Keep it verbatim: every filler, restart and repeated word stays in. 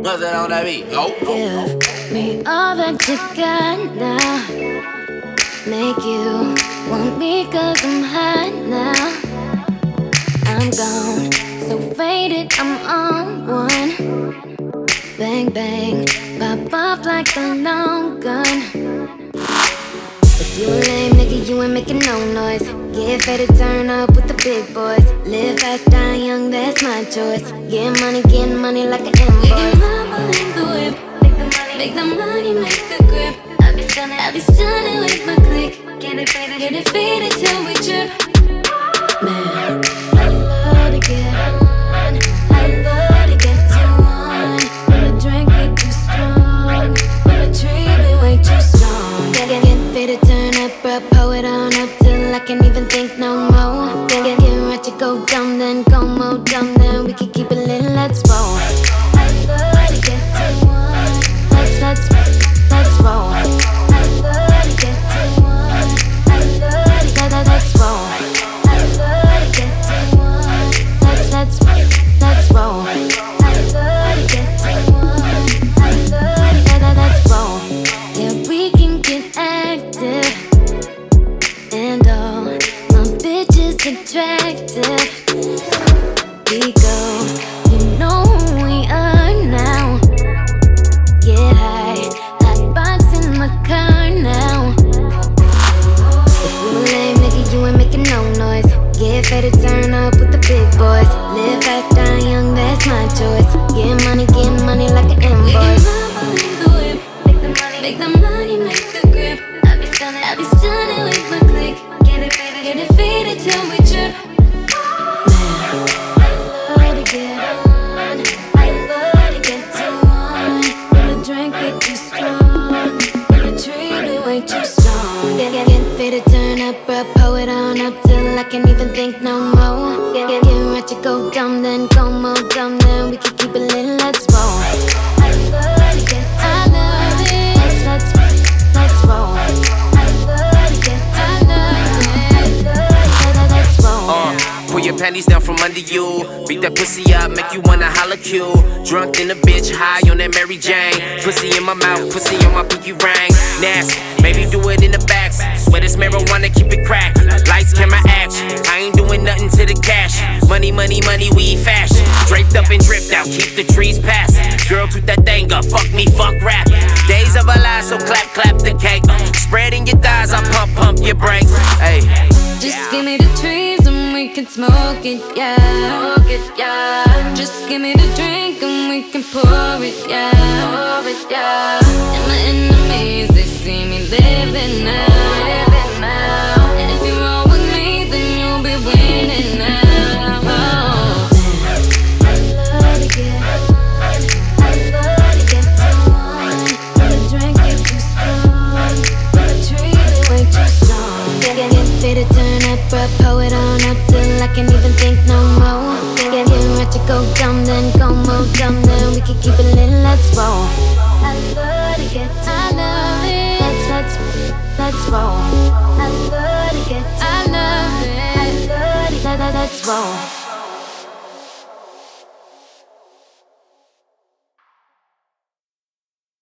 What's it on that beat? Oh. Give me all that you got now. Make you want me cause I'm hot now. I'm gone, so faded, I'm on one. Bang, bang, pop off like a long gun. If you a lame nigga, you ain't making no noise. Get faded, turn up with the big boys. Live fast, die young, that's my choice. Get money, get money like an invoice. We can rumble in the whip, make the money, make the grip. I be stunning, I be stunning with my click. Get it faded, get it faded till we trip. Man, I love to get on, I love to get to one. When the drink get too strong, when the tree be way too strong. Get, get, get faded, turn up, bro, pull it on up till I can't even think no more. Get, get, get right to go dumb, then go more dumb, then we can keep it lit, let's roll. I love to get to one, let's, let's, let's roll. I love to get to one, I love to get, let's roll. I love to get to one, let's, let's, let's roll. I love to get to one, I love to get, let's roll. Yeah, we can get active, and all my bitches attractive. We go, you know who we are now. Get high, hot box in the car now. If you a lame nigga, you ain't making no noise. Get faded, turn up with the big boys. Live fast, die young, that's my choice. Get money, get money like an invoice. We can rumble in the whip, make the money, make the money, make the grip. I be stunning, I be stunning with my click. Get it faded, get it faded till we trip. Man, I love to get on, I love to get to one. When the drink get too strong, when the tree be way too strong. Get, get, get faded, turn up, bro, pull it on up till I can't even think no more. Get, get, get right to go dumb, then go more dumb, then we can keep it lit, let's roll. I love to get to I love it. Let's, let's, let's roll. I love to get to I love it. I love it. Let's roll. Uh, pull your panties down from under you. Beat that pussy up, make you wanna holla cue. Drunk in a bitch, high on that Mary Jane. Pussy in my mouth, pussy on my pinky ring. Nasty, maybe do it in the back. Swear this marijuana, keep it cracked. Lights, camera, action. I ain't doing nothing to the cash. Money, money, money, we fashion. Draped up and dripped out, keep the trees passing. Girl, toot that thing up, fuck me, fuck rap. Days of our lives, so clap, clap the cake. Spreading your thighs, I pump, pump your brakes. Hey. Just give me the trees and we can smoke it, yeah. Smoke it, yeah. Just give me the drink and we can pour it, yeah. Pour it, yeah. And my enemies, they see me living now. Living now. And if you roll with me, then you'll be winning now. Oh. I love to get on, I love to get to one. When the drink get too strong, when the tree be way too strong. Get, get, get faded, turn up, bro, pull it on up till I can't even think no more. Get, get, get right to go dumb, then go more dumb, then we can keep it lit, let's roll. I love to get to I love it. Let's, let's, let's roll. I love to get to I love it. I love to, let, let, let's roll.